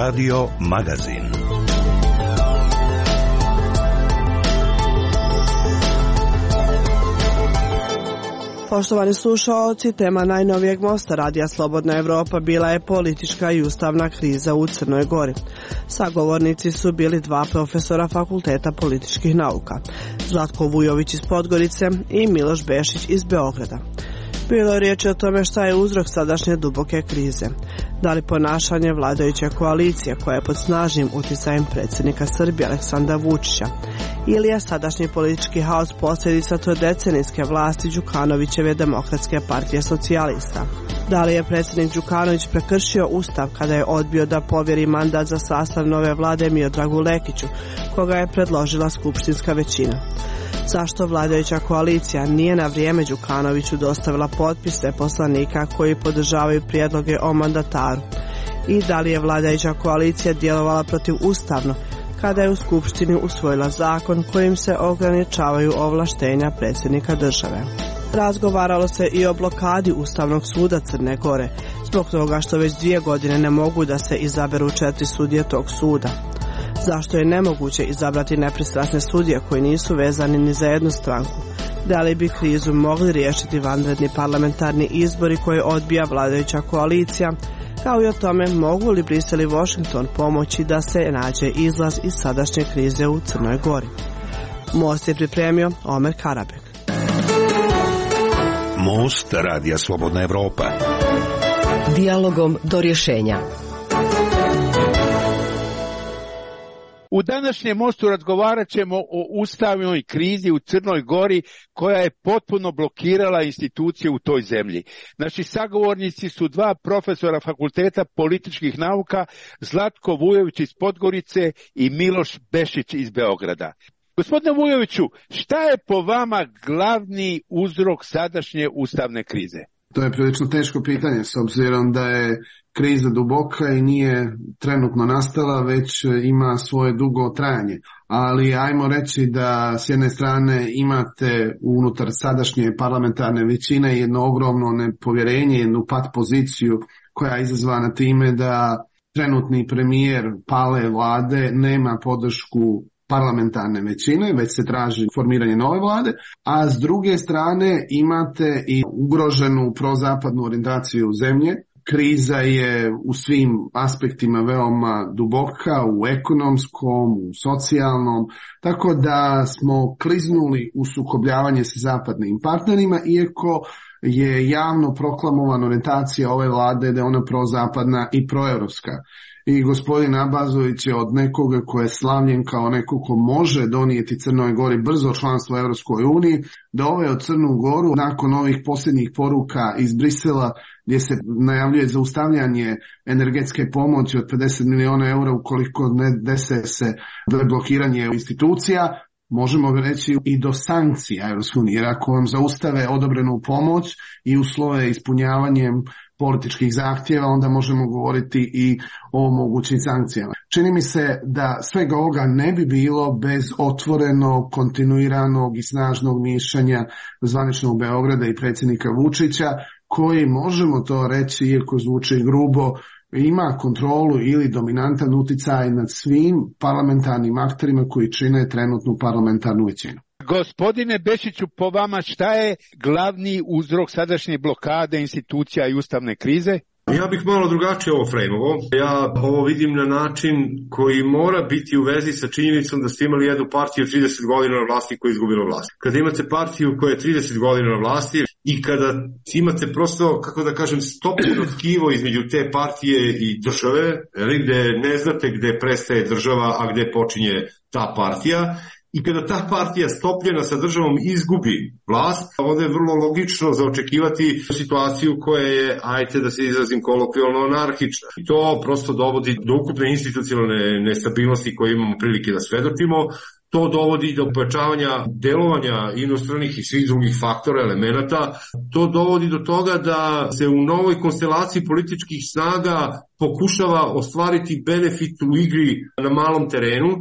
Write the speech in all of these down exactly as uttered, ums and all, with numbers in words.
Radio Magazin. Poštovani slušaoci, tema najnovijeg mosta Radija Slobodna Evropa bila je politička i ustavna kriza u Crnoj Gori. Sagovornici su bili dva profesora Fakulteta političkih nauka, Zlatko Vujović iz Podgorice i Miloš Bešić iz Beograda. Bilo je riječ o tome šta je uzrok sadašnje duboke krize. Da li ponašanje vladajuće koalicije koja je pod snažnim utjecajem predsjednika Srbije Aleksandra Vučića ili je sadašnji politički haos posljedica trodecenijske vlasti Đukanovićeve Demokratske partije socijalista? Da li je predsjednik Đukanović prekršio ustav kada je odbio da povjeri mandat za sastav nove vlade Miodragu Lekiću, koga je predložila skupštinska većina? Zašto vladajuća koalicija nije na vrijeme Đukanoviću dostavila potpise poslanika koji podržavaju prijedloge o mandataru? I da li je vladajuća koalicija djelovala protivustavno kada je u skupštini usvojila zakon kojim se ograničavaju ovlaštenja predsjednika države? Razgovaralo se i o blokadi Ustavnog suda Crne Gore, zbog toga što već dvije godine ne mogu da se izaberu četiri sudije tog suda. Zašto je nemoguće izabrati nepristrasne sudije koji nisu vezani ni za jednu stranku? Da li bi krizu mogli riješiti vanredni parlamentarni izbori koje odbija vladajuća koalicija? Kao i o tome mogu li Brisel i Washington pomoći da se nađe izlaz iz sadašnje krize u Crnoj Gori? Most je pripremio Omer Karabek. Most Radija Slobodna Evropa. Dijalogom do rješenja. U današnjem mostu razgovarat ćemo o ustavnoj krizi u Crnoj Gori koja je potpuno blokirala institucije u toj zemlji. Naši sagovornici su dva profesora Fakulteta političkih nauka, Zlatko Vujović iz Podgorice i Miloš Bešić iz Beograda. Gospodine Vujoviću, šta je po vama glavni uzrok sadašnje ustavne krize? To je prilično teško pitanje s obzirom da je kriza duboka i nije trenutno nastala, već ima svoje dugo trajanje. Ali ajmo reći da s jedne strane imate unutar sadašnje parlamentarne većine jedno ogromno nepovjerenje, jednu pat poziciju koja je izazvana time da trenutni premijer pale vlade nema podršku parlamentarne većine, već se traži formiranje nove vlade, a s druge strane imate i ugroženu prozapadnu orijentaciju zemlje. Kriza je u svim aspektima veoma duboka, u ekonomskom, u socijalnom, tako da smo kliznuli u sukobljavanje sa zapadnim partnerima, iako je javno proklamovana orijentacija ove vlade da je ona prozapadna i proevropska. I gospodin Abazović je od nekoga ko je slavljen kao neko ko može donijeti Crnoj Gori brzo članstvo u Europskoj uniji, doveo Crnu Goru nakon ovih posljednjih poruka iz Brisela gdje se najavljuje zaustavljanje energetske pomoći od pedeset milijuna eura ukoliko ne dese se blokiranje institucija. Možemo reći i do sankcija Europske unije, jer ako vam zaustave odobrenu pomoć i uslove ispunjavanjem političkih zahtjeva, onda možemo govoriti i o mogućim sankcijama. Čini mi se da svega ovoga ne bi bilo bez otvorenog, kontinuiranog i snažnog mišljenja zvaničnog Beograda i predsjednika Vučića, koji, možemo to reći, iako zvuči grubo, ima kontrolu ili dominantan utjecaj nad svim parlamentarnim akterima koji čine trenutnu parlamentarnu većinu. Gospodine Bešiću, po vama šta je glavni uzrok sadašnje blokade institucija i ustavne krize? Ja bih malo drugačije ovo frejmovo. Ja ovo vidim na način koji mora biti u vezi sa činjenicom da ste imali jednu partiju trideset godina na vlasti koja je izgubila vlast. Kada imate partiju koja je trideset godina na vlasti i kada imate prosto, kako da kažem, stopljeno tkivo između te partije i države, gde ne znate gde prestaje država, a gde počinje ta partija, i kada ta partija stopljena sa državom izgubi vlast, onda je vrlo logično za očekivati situaciju koja je, ajte da se izrazim kolokvijalno, anarhična. I to prosto dovodi do ukupne institucionalne nestabilnosti koje imamo prilike da svedočimo. To dovodi do pojačavanja delovanja inostranih i svih drugih faktora, elemenata. To dovodi do toga da se u novoj konstelaciji političkih snaga pokušava ostvariti benefit u igri na malom terenu.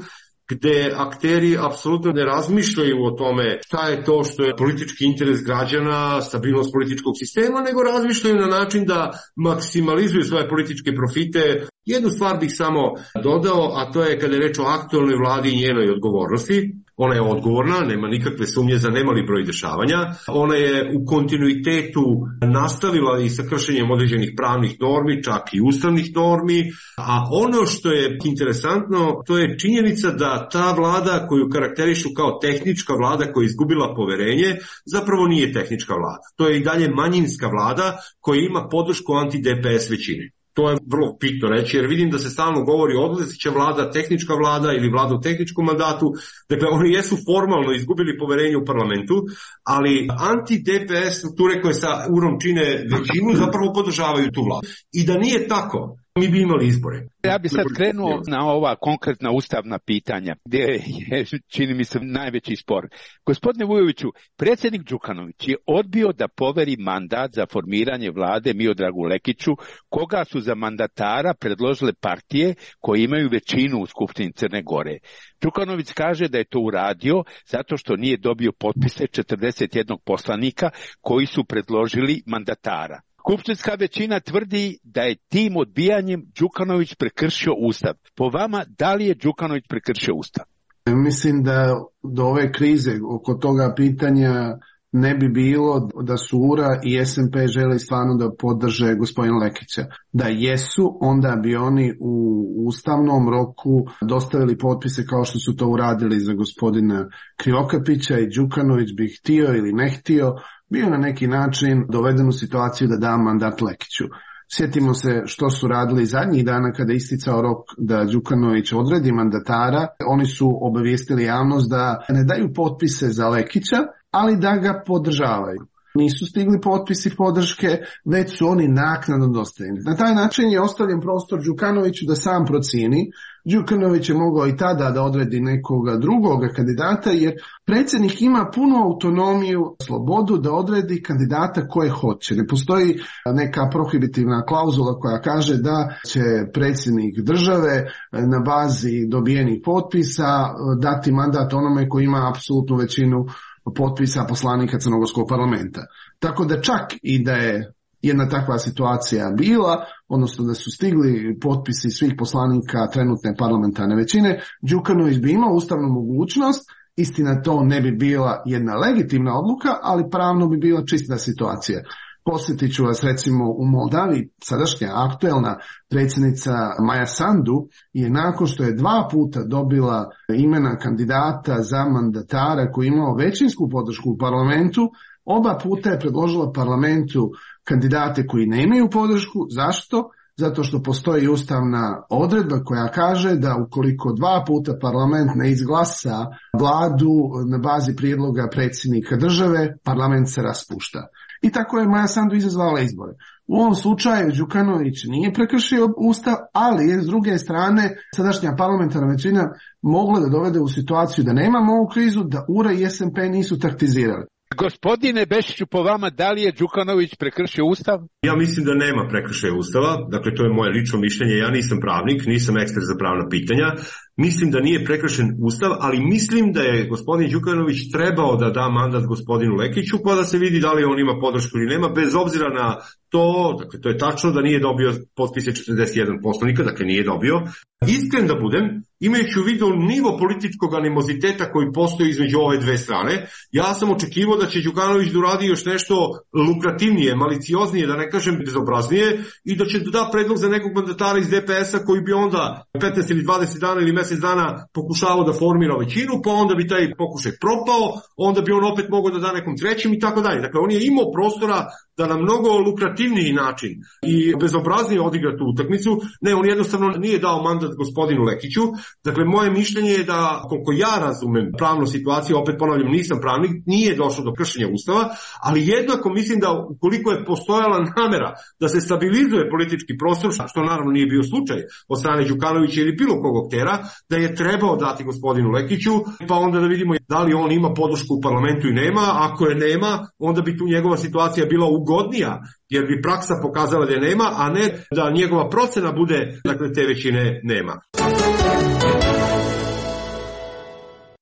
gde akteri apsolutno ne razmišljaju o tome šta je to što je politički interes građana, stabilnost političkog sistema, nego razmišljaju na način da maksimalizuju svoje političke profite. Jednu stvar bih samo dodao, a to je kada je reč o aktualnoj vladi i njenoj odgovornosti. Ona je odgovorna, nema nikakve sumnje za nemali broj dešavanja. Ona je u kontinuitetu nastavila i sa kršenjem određenih pravnih normi, čak i ustavnih normi. A ono što je interesantno, to je činjenica da ta vlada koju karakterišu kao tehnička vlada koja je izgubila poverenje, zapravo nije tehnička vlada. To je i dalje manjinska vlada koja ima podršku anti-D P S većine. To je vrlo bitno reći, jer vidim da se stalno govori odlazeća vlada, tehnička vlada ili vlada u tehničkom mandatu. Dakle, oni jesu formalno izgubili poverenje u parlamentu, ali anti-D P S strukture koje sa urom čine većinu zapravo podržavaju tu vladu. I da nije tako, mi bi imali izbore. Ja bi sad krenuo na ova konkretna ustavna pitanja, gdje je, čini mi se, najveći spor. Gospodine Vujoviću, predsjednik Đukanović je odbio da poveri mandat za formiranje vlade Miodragu Lekiću, koga su za mandatara predložile partije koje imaju većinu u Skupštini Crne Gore. Đukanović kaže da je to uradio zato što nije dobio potpise četrdeset jednog poslanika koji su predložili mandatara. Skupštinska većina tvrdi da je tim odbijanjem Đukanović prekršio Ustav. Po vama, da li je Đukanović prekršio Ustav? Mislim da do ove krize oko toga pitanja ne bi bilo da su U R A i S N P želi stvarno da podrže gospodina Lekića. Da jesu, onda bi oni u ustavnom roku dostavili potpise kao što su to uradili za gospodina Krivokapića i Đukanović bi htio ili ne htio, bio na neki način doveden u situaciju da da mandat Lekiću. Sjetimo se što su radili zadnjih dana kada je isticao rok da Đukanović odredi mandatara. Oni su obavijestili javnost da ne daju potpise za Lekića, ali da ga podržavaju. Nisu stigli potpisi podrške, već su oni naknadno dostavljeni. Na taj način je ostavljen prostor Đukanoviću da sam procijeni. Đukanović je mogao i tada da odredi nekoga drugoga kandidata, jer predsjednik ima punu autonomiju, slobodu da odredi kandidata koje hoće. Ne postoji neka prohibitivna klauzula koja kaže da će predsjednik države na bazi dobijenih potpisa dati mandat onome koji ima apsolutnu većinu potpisa poslanika Crnogorskog parlamenta. Tako da čak i da je jedna takva situacija bila, odnosno da su stigli potpisi svih poslanika trenutne parlamentarne većine, Đukanović bi imao ustavnu mogućnost, istina to ne bi bila jedna legitimna odluka, ali pravno bi bila čista situacija. Posjetit ću vas recimo u Moldavi, sadašnja aktuelna predsjednica Maja Sandu je nakon što je dva puta dobila imena kandidata za mandatara koji je imao većinsku podršku u parlamentu, oba puta je predložila parlamentu kandidate koji nemaju podršku. Zašto? Zato što postoji ustavna odredba koja kaže da ukoliko dva puta parlament ne izglasa vladu na bazi prijedloga predsjednika države, parlament se raspušta. I tako je Maja Sandu izazvala izbore. U ovom slučaju Đukanović nije prekršio Ustav, ali je s druge strane sadašnja parlamentarna većina mogla da dovede u situaciju da nemamo ovu krizu, da U R A i S N P nisu taktizirali. Gospodine Bešiću, po vama, da li je Đukanović prekršio Ustav? Ja mislim da nema prekršaja Ustava, dakle to je moje lično mišljenje, ja nisam pravnik, nisam ekspert za pravna pitanja. Mislim da nije prekršen Ustav, ali mislim da je gospodin Đukanović trebao da da mandat gospodinu Lekiću, pa da se vidi da li on ima podršku ili nema, bez obzira na to, dakle to je tačno da nije dobio potpise četrdeset jedan poslanika, dakle nije dobio. Iskren da budem, imajući u vidu nivo političkog animoziteta koji postoji između ove dve strane, ja sam očekivao da će Đukanović da uradi još nešto lukrativnije, malicioznije, da ne kažem bezobraznije, i da će da predlog za nekog mandatara iz D P S-a koji bi onda petnaest ili dvadeset dana ili mjesec dana pokušavao da formira većinu, pa onda bi taj pokušaj propao, onda bi on opet mogao da da nekom trećem i tako dalje. Dakle, on je imao prostora da na mnogo lukrativniji način i bezobraznije odigra tu utakmicu. Ne, on jednostavno nije dao mandat gospodinu Lekiću. Dakle, moje mišljenje je da, koliko ja razumem pravnu situaciju, opet ponavljam, nisam pravnik, nije došlo do kršenja Ustava, ali jednako mislim da ukoliko je postojala namera da se stabilizuje politički prostor, što naravno nije bio slučaj od strane Đukanovića ili bilo kog aktera, da je trebao dati gospodinu Lekiću, pa onda da vidimo da li on ima podršku u parlamentu i nema. Ako je nema, onda bi tu njegova situacija bila ugodnija, jer bi praksa pokazala da je nema, a ne da njegova procena bude, dakle, te većine nema.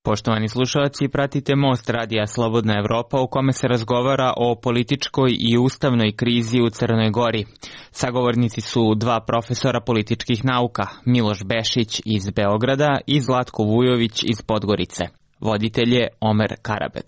Poštovani slušalci, pratite Most radija Slobodna Evropa u kome se razgovara o političkoj i ustavnoj krizi u Crnoj Gori. Sagovornici su dva profesora političkih nauka, Miloš Bešić iz Beograda i Zlatko Vujović iz Podgorice. Voditelj je Omer Karabek.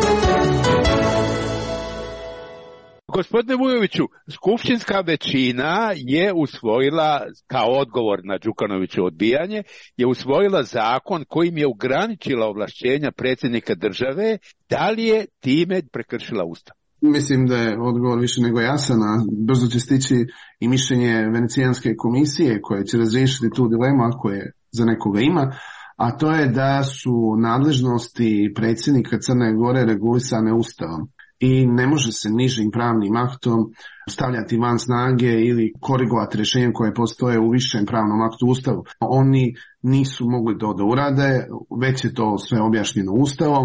Gospodine Vujoviću, skupštinska većina je usvojila, kao odgovor na Đukanovićevo odbijanje, je usvojila zakon kojim je ograničila ovlašćenja predsjednika države. Da li je time prekršila Ustav? Mislim da je odgovor više nego jasan, a brzo će stići i mišljenje Venecijanske komisije koje će razriješiti tu dilemu ako je za nekoga ima, a to je da su nadležnosti predsjednika Crne Gore regulisane Ustavom. I ne može se nižim pravnim aktom stavljati van snage ili korigovati rješenjem koje postoje u višem pravnom aktu Ustavu. Oni nisu mogli to da urade, već je to sve objašnjeno Ustavom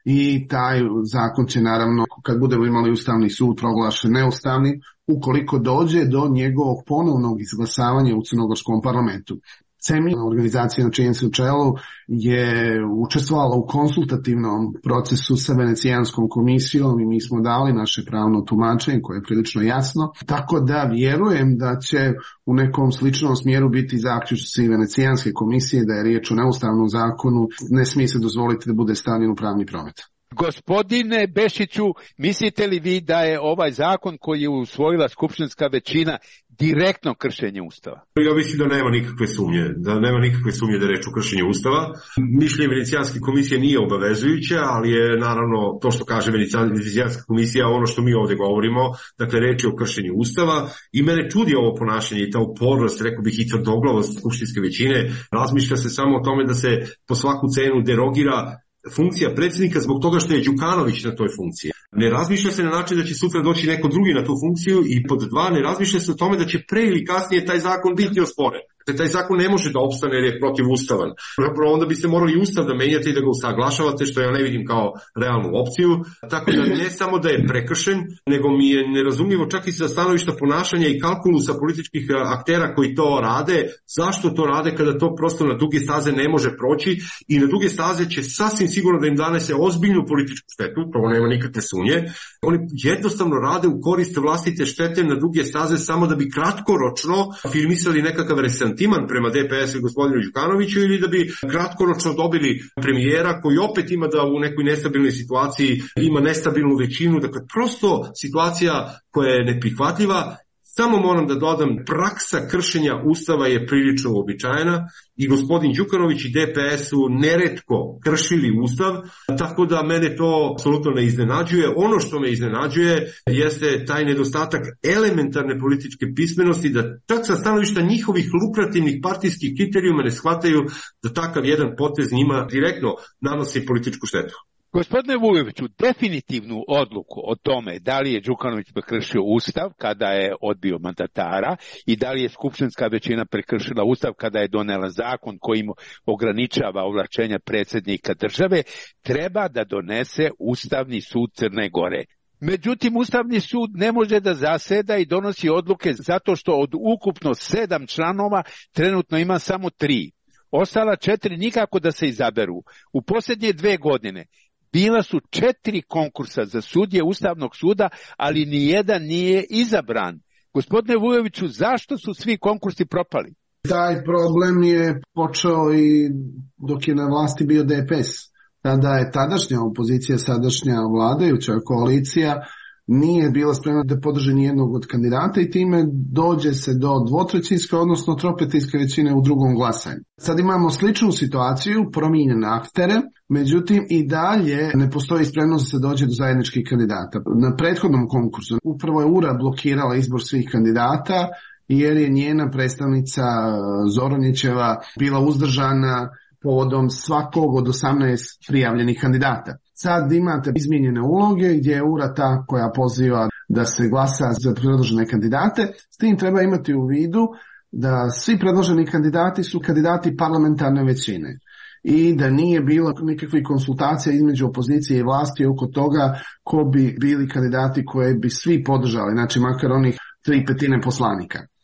i taj zakon će naravno, kad budemo imali Ustavni sud proglašen neustavnim, ukoliko dođe do njegovog ponovnog izglasavanja u crnogorskom parlamentu. CEMI, organizacija na čijem se čelu, je učestvovala u konsultativnom procesu sa Venecijanskom komisijom i mi smo dali naše pravno tumačenje koje je prilično jasno. Tako da vjerujem da će u nekom sličnom smjeru biti zaključci Venecijanske komisije da je riječ o neustavnom zakonu, ne smije se dozvoliti da bude stavljen u pravni promet. Gospodine Bešiću, mislite li vi da je ovaj zakon koji je usvojila skupštinska većina direktno kršenje Ustava? Ja mislim da nema nikakve sumnje, da nema nikakve sumnje da je reč o kršenju Ustava. Mišljenje Venecijanske komisije nije obavezujuće, ali je naravno to što kaže Venecijanska komisija ono što mi ovdje govorimo, dakle reč je o kršenju Ustava i mene čudi ovo ponašanje i ta upornost, rekao bih i tvrdoglavost skupštinske većine. Razmišlja se samo o tome da se po svaku cenu derogira funkcija predsjednika zbog toga što je Đukanović na toj funkciji. Ne razmišlja se na način da će sutra doći neko drugi na tu funkciju i pod dva ne razmišlja se o tome da će pre ili kasnije taj zakon biti osporen. Dakle, taj zakon ne može da opstane jer je protivustavan. Onda biste morali Ustav da menjate i da ga usaglašavate, što ja ne vidim kao realnu opciju. Tako da ne samo da je prekršen, nego mi je nerazumljivo čak i sa stanovišta ponašanja i kalkulusa političkih aktera koji to rade. Zašto to rade kada to prosto na duge staze ne može proći i na duge staze će sasvim sigurno da im danese ozbiljnu političku štetu, to nema nikakve sumnje. Oni jednostavno rade u korist vlastite štete na duge staze samo da bi kratkoročno afirmisali nekakav resentiman prema D P S-u i gospodinu Đukanoviću ili da bi kratkoročno dobili premijera koji opet ima da u nekoj nestabilnoj situaciji ima nestabilnu većinu. Dakle, prosto situacija koja je neprihvatljiva. Samo moram da dodam, praksa kršenja Ustava je prilično uobičajena i gospodin Đukanović i D P S su neretko kršili Ustav, tako da mene to apsolutno ne iznenađuje. Ono što me iznenađuje jeste taj nedostatak elementarne političke pismenosti, da čak sa stanovišta njihovih lukrativnih partijskih kriterijuma ne shvataju da takav jedan potez njima direktno nanosi političku štetu. Gospodine Vujoviću, definitivnu odluku o tome da li je Đukanović prekršio Ustav kada je odbio mandatara i da li je skupštinska većina prekršila Ustav kada je donela zakon kojim ograničava ovlašćenja predsjednika države, treba da donese Ustavni sud Crne Gore. Međutim, Ustavni sud ne može da zaseda i donosi odluke zato što od ukupno sedam članova trenutno ima samo tri. Ostala četiri nikako da se izaberu. U posljednje dve godine bila su četiri konkursa za sudije Ustavnog suda, ali nijedan nije izabran. Gospodine Vujoviću, zašto su svi konkursi propali? Taj problem je počeo i dok je na vlasti bio D P S. Tada je tadašnja opozicija, sadašnja vladajuća koalicija nije bila spremna da podrži nijednog od kandidata i time dođe se do dvotrećinske, odnosno tropetinske većine u drugom glasanju. Sad imamo sličnu situaciju, promijenjene aktere, međutim i dalje ne postoji spremnost da se dođe do zajedničkih kandidata. Na prethodnom konkursu upravo je U R A blokirala izbor svih kandidata jer je njena predstavnica Zoranićeva bila uzdržana povodom svakog od osamnaest prijavljenih kandidata. Sad imate izmijenjene uloge gdje je U R A ta koja poziva da se glasa za predložene kandidate. S tim treba imati u vidu da svi predloženi kandidati su kandidati parlamentarne većine i da nije bilo nikakvih konsultacija između opozicije i vlasti oko toga ko bi bili kandidati koje bi svi podržali, znači makar onih tri petine poslanika.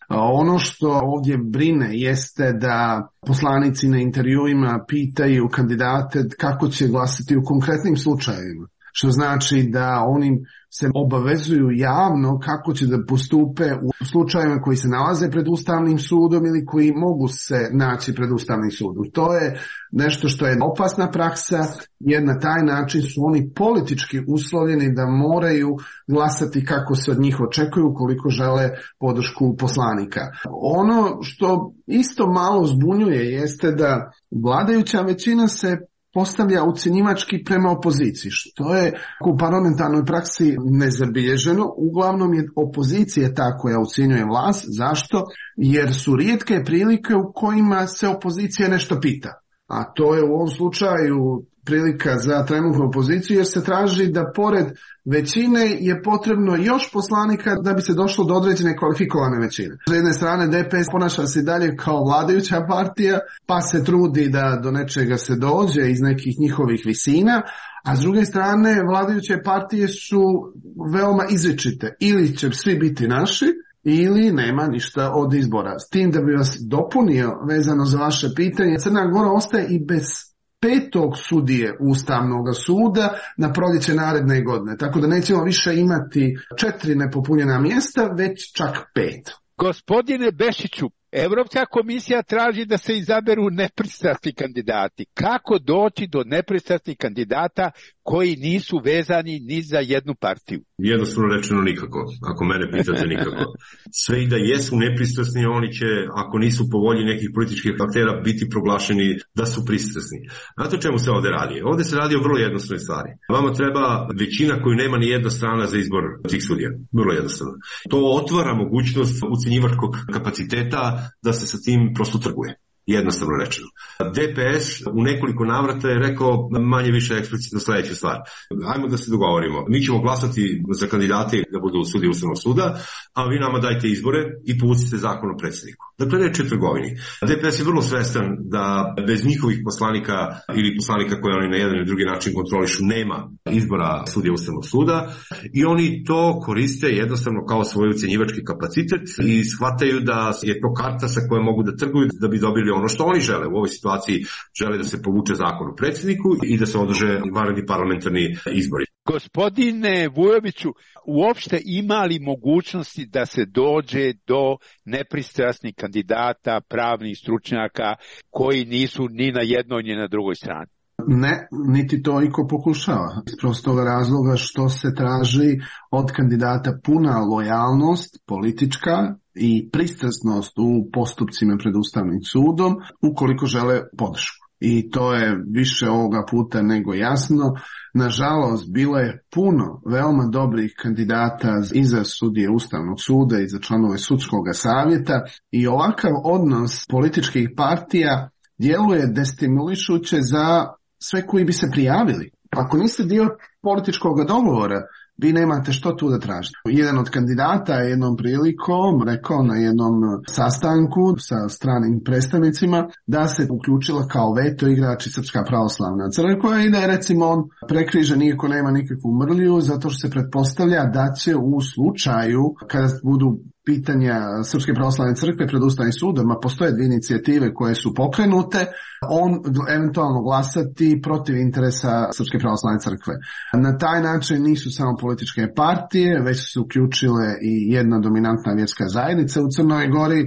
Ono što ovdje brine jeste da poslanici na intervjuima pitaju kandidate kako će glasati u konkretnim slučajevima. Što znači da oni se obavezuju javno kako će da postupe u slučajevima koji se nalaze pred Ustavnim sudom ili koji mogu se naći pred Ustavnim sudom. To je nešto što je opasna praksa, jer na taj način su oni politički uslovljeni da moraju glasati kako se od njih očekuju ukoliko žele podršku poslanika. Ono što isto malo zbunjuje jeste da vladajuća većina se postavlja ucjenjivački prema opoziciji, što je u parlamentarnoj praksi nezabilježeno. Uglavnom je opozicija ta koja ucjenjuje vlast. Zašto? Jer su rijetke prilike u kojima se opozicija nešto pita. A to je u ovom slučaju prilika za trenutnu opoziciju, jer se traži da pored većine je potrebno još poslanika da bi se došlo do određene kvalifikovane većine. S jedne strane D P S ponaša se dalje kao vladajuća partija, pa se trudi da do nečega se dođe iz nekih njihovih visina, a s druge strane vladajuće partije su veoma izričite. Ili će svi biti naši, ili nema ništa od izbora. S tim da bi vas dopunio vezano za vaše pitanje, Crna Gora ostaje i bez petog sudije Ustavnog suda na proljeće naredne godine. Tako da nećemo više imati četiri nepopunjena mjesta, već čak pet. Gospodine Bešiću, Evropska komisija traži da se izaberu nepristrasni kandidati. Kako doći do nepristrasnih kandidata koji nisu vezani ni za jednu partiju? Jednostavno rečeno nikako, ako mene pitate nikako. Sve i da jesu nepristrasni, oni će, ako nisu po volji nekih političkih aktera, biti proglašeni da su pristrasni. Znate o čemu se ovdje radi? Ovdje se radi o vrlo jednostavnoj stvari. Vama treba većina koju nema ni jedna strana za izbor tih sudija. Vrlo jednostavno. To otvara mogućnost ucjenjivačkog kapaciteta da se sa tim prosto trguje. Jednostavno rečeno. D P S u nekoliko navrata je rekao manje više eksplicitno sljedeću stvar. Ajmo da se dogovorimo. Mi ćemo glasati za kandidate da budu sudije Ustavnog suda, a vi nama dajte izbore i povucite zakon o predsjedniku. Dakle, reč je o trgovini. D P S je vrlo svestan da bez njihovih poslanika ili poslanika koje oni na jedan ili drugi način kontrolišu nema izbora sudija Ustavnog suda i oni to koriste jednostavno kao svoj ucjenjivački kapacitet i shvataju da je to karta sa kojom mogu da trguju da bi dobili ono što oni žele. U ovoj situaciji žele da se povuče zakon o predsjedniku i da se održe vanredni parlamentarni izbori. Gospodine Vujoviću, uopšte ima li mogućnosti da se dođe do nepristrasnih kandidata, pravnih stručnjaka koji nisu ni na jednoj ni na drugoj strani? Ne, niti to iko pokušava. Iz prostog razloga što se traži od kandidata puna lojalnost politička i pristrasnost u postupcima pred Ustavnim sudom ukoliko žele podršku. I to je više ovoga puta nego jasno. Nažalost, bilo je puno veoma dobrih kandidata i za sudije Ustavnog suda i za članove sudskog savjeta i ovakav odnos političkih partija djeluje destimulišuće za sve koji bi se prijavili. Ako niste dio političkog dogovora, vi nemate što tu da tražite. Jedan od kandidata je jednom prilikom rekao na jednom sastanku sa stranim predstavnicima da se uključila kao veto igrači Srpska pravoslavna crkva i da je recimo on prekrižen iako nema nikakvu mrlju zato što se pretpostavlja da će u slučaju kada budu pitanja Srpske pravoslavne crkve pred Ustavnim sudom, a postoje dvije inicijative koje su pokrenute, on eventualno glasati protiv interesa Srpske pravoslavne crkve. Na taj način nisu samo političke partije, već su uključile i jedna dominantna vjerska zajednica u Crnoj Gori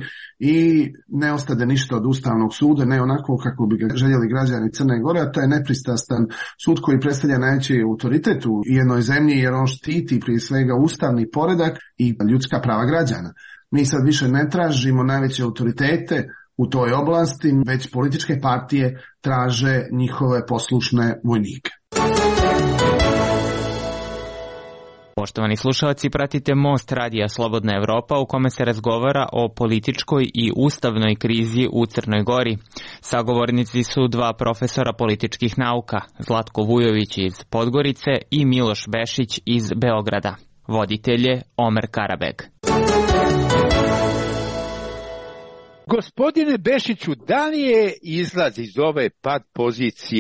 i ne ostade ništa od Ustavnog suda, ne onako kako bi ga željeli građani Crne Gore, a to je nepristrastan sud koji predstavlja najveći autoritet u jednoj zemlji jer on štiti prije svega ustavni poredak i ljudska prava građana. Mi sad više ne tražimo najveće autoritete u toj oblasti, već političke partije traže njihove poslušne vojnike. Poštovani slušalci, pratite Most radija Slobodna Evropa u kome se razgovara o političkoj i ustavnoj krizi u Crnoj Gori. Sagovornici su dva profesora političkih nauka, Zlatko Vujović iz Podgorice i Miloš Bešić iz Beograda. Voditelj je Omer Karabeg. Gospodine Bešiću, da li je izlaz iz ove pad pozicije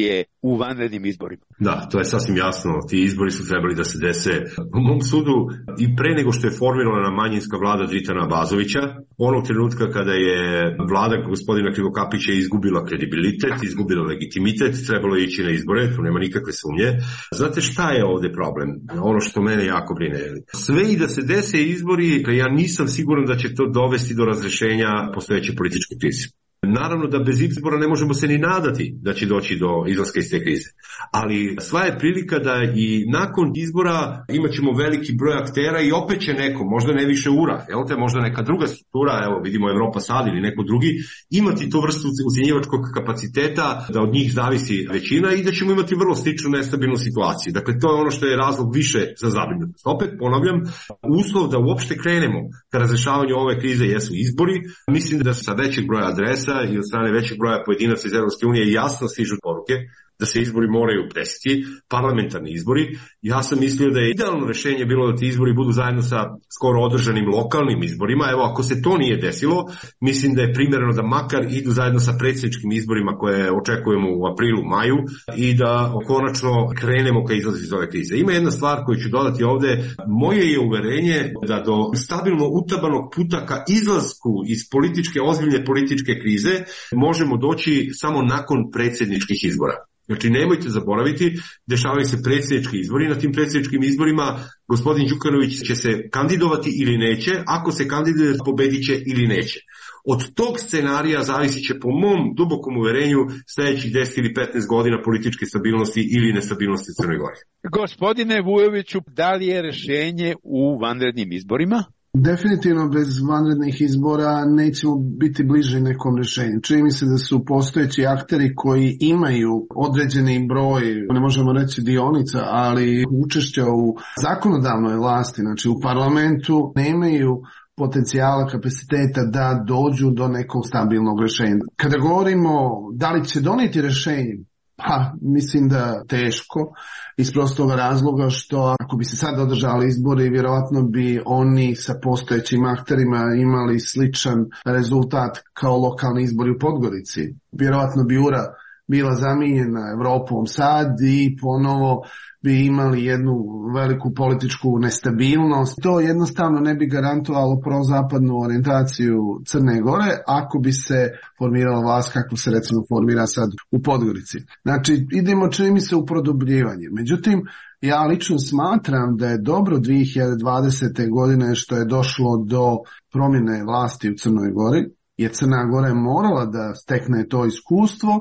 u vanrednim izborima. Da, to je sasvim jasno. Ti izbori su trebali da se dese u mom sudu i pre nego što je formirana manjinska vlada Dritana Abazovića, onog trenutka kada je vlada gospodina Krivokapića izgubila kredibilitet, izgubila legitimitet, trebalo je ići na izbore, tu nema nikakve sumnje. Znate šta je ovde problem? Ono što mene jako brine. Sve i da se dese izbori, ja nisam siguran da će to dovesti do razrešenja postojeće političke krize. Naravno da bez izbora ne možemo se ni nadati da će doći do izlaska iz te krize. Ali sva je prilika da i nakon izbora imat ćemo veliki broj aktera i opet će neko, možda ne više U R A, jel te, možda neka druga struktura, evo vidimo Evropa sad ili neko drugi, imati tu vrstu ucjenjivačkog kapaciteta da od njih zavisi većina i da ćemo imati vrlo sličnu nestabilnu situaciju. Dakle, to je ono što je razlog više za zabrinutost. Opet ponavljam, uslov da uopšte krenemo ka razrešavanju ove krize jesu izbori. Mislim da sa većeg broja adresa i od strane većeg broja pojedinaca iz Evropske unije jasno stižu poruke da se izbori moraju desiti, parlamentarni izbori. Ja sam mislio da je idealno rešenje bilo da ti izbori budu zajedno sa skoro održanim lokalnim izborima. Evo, ako se to nije desilo, mislim da je primjereno da makar idu zajedno sa predsjedničkim izborima koje očekujemo u aprilu, maju i da konačno krenemo ka izlazu iz ove krize. Ima jedna stvar koju ću dodati ovde. Moje je uverenje da do stabilno utabanog puta ka izlasku iz političke, ozbiljne političke krize možemo doći samo nakon predsjedničkih izbora. Znači, nemojte zaboraviti, dešavaju se predsjednički izbori. Na tim predsjedničkim izborima gospodin Đukanović će se kandidovati ili neće. Ako se kandiduje, pobedit će ili neće. Od tog scenarija zavisit će, po mom dubokom uverenju, sljedećih deset ili petnaest godina političke stabilnosti ili nestabilnosti u Crnoj Gori. Gospodine Vujoviću, da li je rešenje u vanrednim izborima? Definitivno bez vanrednih izbora nećemo biti bliži nekom rješenju. Čini mi se da su postojeći akteri koji imaju određeni broj, ne možemo reći dionica, ali učešća u zakonodavnoj vlasti, znači u parlamentu, nemaju potencijala, kapaciteta da dođu do nekog stabilnog rješenja. Kada govorimo da li će donijeti rješenje, pa mislim da teško, iz prostog razloga što ako bi se sad održali izbori, vjerojatno bi oni sa postojećim akterima imali sličan rezultat kao lokalni izbori u Podgorici. Vjerojatno bi U R A bila zamijenjena Evropom sad i ponovo bi imali jednu veliku političku nestabilnost. To jednostavno ne bi garantovalo prozapadnu orijentaciju Crne Gore ako bi se formirala vlast kako se recimo formira sad u Podgorici. Znači, idemo čini mi se u produbljivanje. Međutim, ja lično smatram da je dobro dvije hiljade dvadesete. godine što je došlo do promjene vlasti u Crnoj Gori, jer Crna Gora je morala da stekne to iskustvo,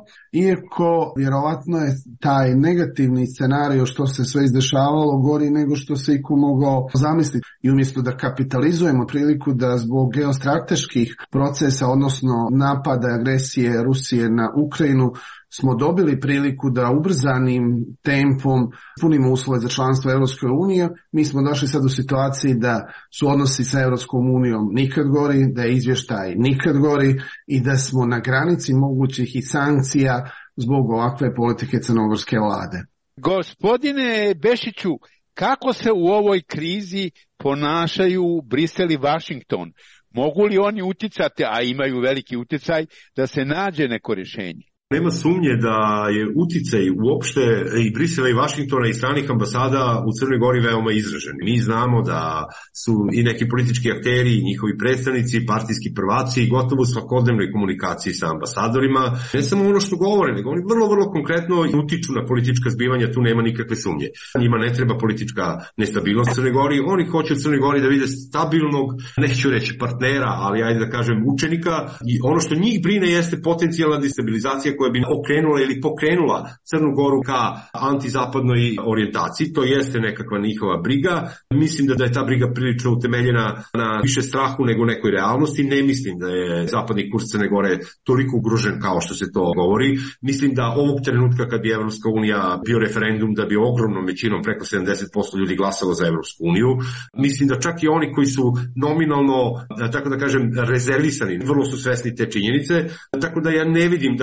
iako vjerovatno je taj negativni scenario što se sve izdešavalo gori nego što se iko mogao zamisliti. I umjesto da kapitalizujemo priliku da zbog geostrateških procesa, odnosno napada agresije Rusije na Ukrajinu, smo dobili priliku da ubrzanim tempom punimo uslove za članstvo Europske unije, mi smo došli sad u situaciji da su odnosi sa Europskom unijom nikad gori, da je izvještaj nikad gori i da smo na granici mogućih i sankcija zbog ovakve politike crnogorske vlade. Gospodine Bešiću, kako se u ovoj krizi ponašaju Brisel i Vašington? Mogu li oni uticati, a imaju veliki uticaj, da se nađe neko rješenje? Nema sumnje da je uticaj uopšte i Brisela i Vašingtona i stranih ambasada u Crnoj Gori veoma izražen. Mi znamo da su i neki politički akteri i njihovi predstavnici, partijski prvaci gotovo u svakodnevnoj komunikaciji sa ambasadorima. Ne samo ono što govore, nego oni vrlo, vrlo konkretno utiču na politička zbivanja, tu nema nikakve sumnje. Njima ne treba politička nestabilnost u Crnoj Gori, oni hoće u Crnoj Gori da vide stabilnog, neću reći partnera, ali ajde da kažem učenika, i ono što njih brine jeste potencijalna destabilizacija koja bi okrenula ili pokrenula Crnu Goru ka antizapadnoj orijentaciji. To jeste nekakva njihova briga. Mislim da je ta briga prilično utemeljena na više strahu nego nekoj realnosti. Ne mislim da je zapadni kurs Crne Gore toliko ugrožen kao što se to govori. Mislim da ovog trenutka kad bi Evropska unija bio referendum, da bi ogromnom većinom preko sedamdeset posto ljudi glasalo za Evropsku uniju. Mislim da čak i oni koji su nominalno, tako da kažem, rezervisani, vrlo su svesni te činjenice. Tako da ja ne vidim, dakle, zaista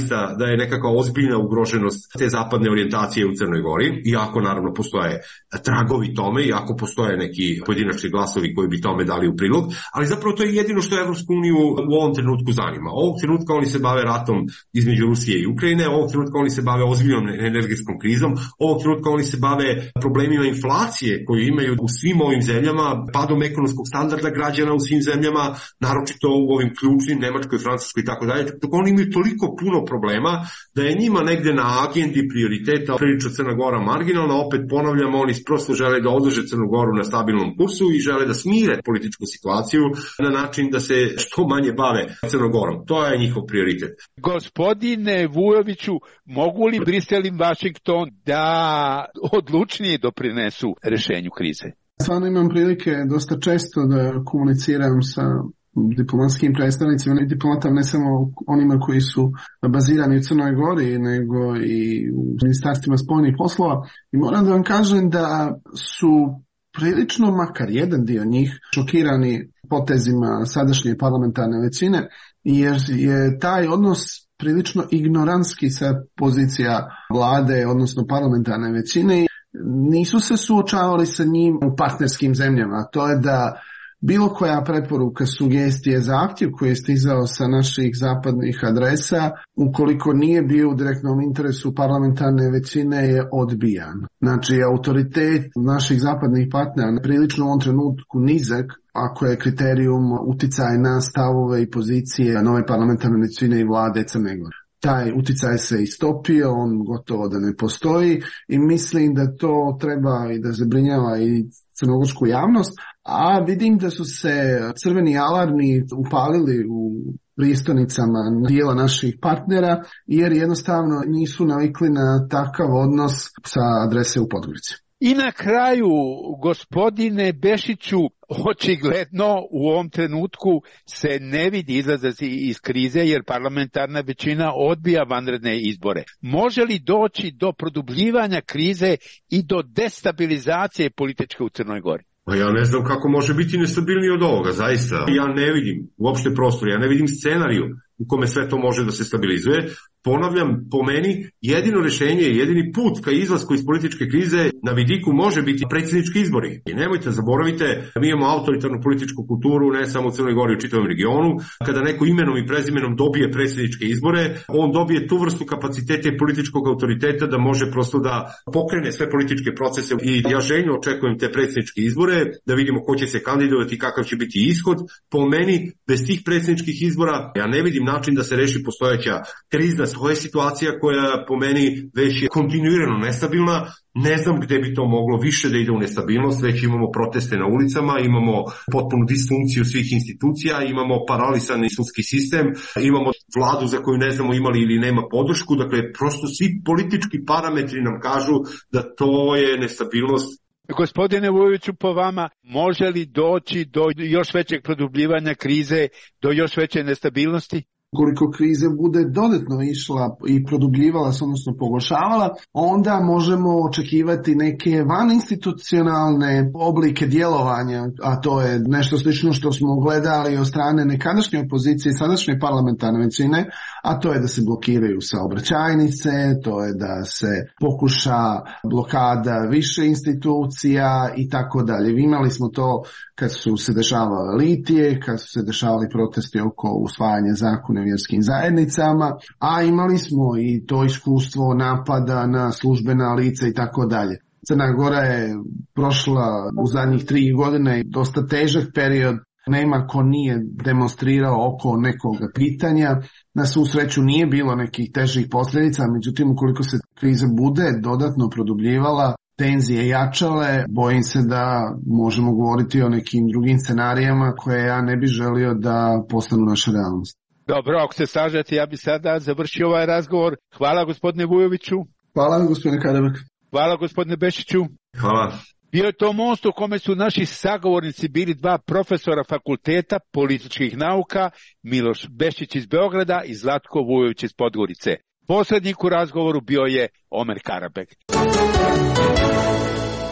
zaista da je nekakva ozbiljna ugroženost te zapadne orijentacije u Crnoj Gori, iako naravno postoje tragovi tome, iako postoje neki pojedinačni glasovi koji bi tome dali u prilog, ali zapravo to je jedino što Evropsku uniju u ovom trenutku zanima. Ovog trenutka oni se bave ratom između Rusije i Ukrajine, ovog trenutka oni se bave ozbiljnom energetskom krizom, ovog trenutka oni se bave problemima inflacije koju imaju u svim ovim zemljama, padom ekonomskog standarda građana u svim zemljama, naročito u ovim ključnim Nemačkoj, Francuskoj i tako dalje. Tako oni imaju toliko puno problema da je njima negde na agendi prioriteta prilično Crna Gora marginalna. Opet ponavljamo, oni prosto žele da održe Crnu Goru na stabilnom kursu i žele da smire političku situaciju na način da se što manje bave Crnom Gorom. To je njihov prioritet. Gospodine Vujoviću, mogu li Brisel i Vašington da odlučnije doprinesu rešenju krize? Stvarno imam prilike dosta često da komuniciram sa diplomatskim predstavnicima i diplomatama, ne samo onima koji su bazirani u Crnoj Gori, nego i u ministarstvima spoljnih poslova. I moram da vam kažem da su prilično, makar jedan dio njih, šokirani potezima sadašnje parlamentarne većine, jer je taj odnos prilično ignorantski sa pozicija vlade, odnosno parlamentarne većine. Nisu se suočavali sa njim u partnerskim zemljama. To je da bilo koja preporuka, sugestije, zahtjev koji je stizao sa naših zapadnih adresa, ukoliko nije bio u direktnom interesu parlamentarne većine, je odbijan. Znači, autoritet naših zapadnih partnera prilično u ovom trenutku nizak, ako je kriterijum uticaj na stavove i pozicije nove parlamentarne većine i vlade Crne Gore. Taj uticaj se istopio, on gotovo da ne postoji i mislim da to treba i da zabrinjava i crnogorsku javnost, a vidim da su se crveni alarmi upalili u pristonicama dijela naših partnera, jer jednostavno nisu navikli na takav odnos sa adrese u Podgorici. I na kraju, gospodine Bešiću, očigledno u ovom trenutku se ne vidi izlazak iz krize jer parlamentarna većina odbija vanredne izbore. Može li doći do produbljivanja krize i do destabilizacije političke u Crnoj Gori? Pa ja ne znam kako može biti nestabilniji od ovoga, zaista. Ja ne vidim uopšte prostor, ja ne vidim scenariju u kome sve to može da se stabilizuje. Ponavljam, po meni, jedino rešenje, jedini put ka izlasku iz političke krize na vidiku može biti predsjednički izbori. I nemojte, zaboravite, mi imamo autoritarnu političku kulturu, ne samo u Crnoj Gori, u čitavom regionu. Kada neko imenom i prezimenom dobije predsjedničke izbore, on dobije tu vrstu kapaciteta i političkog autoriteta da može prosto da pokrene sve političke procese. I ja željno očekujem te predsjedničke izbore, da vidimo ko će se kandidovati i kakav će biti ishod. Po meni, bez tih predsjedničkih izbora, ja ne vidim način da se reši postojeća krizna to je situacija koja po meni već je kontinuirano nestabilna. Ne znam gde bi to moglo više da ide u nestabilnost, već imamo proteste na ulicama, imamo potpunu disfunkciju svih institucija, imamo paralisani sudski sistem, imamo vladu za koju ne znamo imali ili nema podršku, dakle prosto svi politički parametri nam kažu da to je nestabilnost. Gospodine Vujoviću, po vama, može li doći do još većeg produbljivanja krize, do još veće nestabilnosti? Koliko kriza bude dodatno išla i produbljivala se, odnosno pogoršavala, onda možemo očekivati neke vaninstitucionalne oblike djelovanja, a to je nešto slično što smo gledali od strane nekadašnje opozicije i sadašnje parlamentarne većine, a to je da se blokiraju saobraćajnice, to je da se pokuša blokada više institucija i tako dalje. Imali smo to kad su se dešavale litije, kad su se dešavali protesti oko usvajanja zakona o vjerskim zajednicama, a imali smo i to iskustvo napada na službena lica i tako dalje. Crna Gora je prošla u zadnjih tri godine dosta težak period, nema ko nije demonstrirao oko nekog pitanja. Na svu sreću nije bilo nekih težih posljedica, međutim ukoliko se kriza bude dodatno produbljivala, tenzije jačale, bojim se da možemo govoriti o nekim drugim scenarijama koje ja ne bih želio da postanu naša realnost. Dobro, ako se slažete, ja bih sada završio ovaj razgovor. Hvala gospodine Vujoviću. Hvala gospodine Kademek. Hvala gospodine Bešiću. Hvala. Bio je to most u kome su naši sagovornici bili dva profesora fakulteta političkih nauka, Miloš Bešić iz Beograda i Zlatko Vujović iz Podgorice. Posrednik u razgovoru bio je Omer Karabek.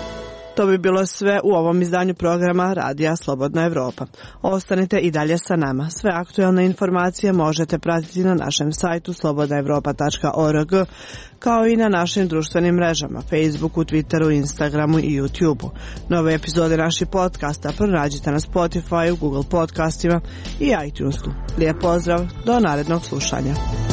To bi bilo sve u ovom izdanju programa Radija Slobodna Evropa. Ostanite i dalje sa nama. Sve aktuelne informacije možete pratiti na našem sajtu slobodna evropa tačka org, kao i na našim društvenim mrežama, Facebooku, Twitteru, Instagramu i YouTubeu. Nove epizode naših podcasta pronađite na Spotify, Google podcastima i iTunesu. Lijep pozdrav, do narednog slušanja.